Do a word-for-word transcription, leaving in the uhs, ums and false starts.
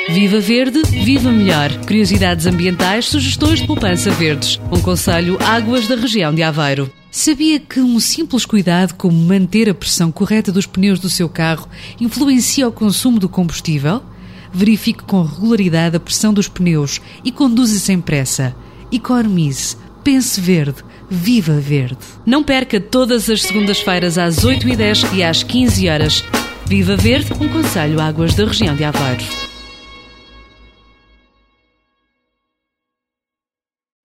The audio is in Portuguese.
Viva Verde, viva melhor. Curiosidades ambientais, sugestões de poupança verdes. Um conselho Águas da região de Aveiro. Sabia que um simples cuidado como manter a pressão correta dos pneus do seu carro influencia o consumo do combustível? Verifique com regularidade a pressão dos pneus e conduza sem pressa. Economize. Pense verde. Viva Verde. Não perca todas as segundas-feiras às oito e dez e às quinze horas. Viva Verde, um conselho Águas da região de Aveiro.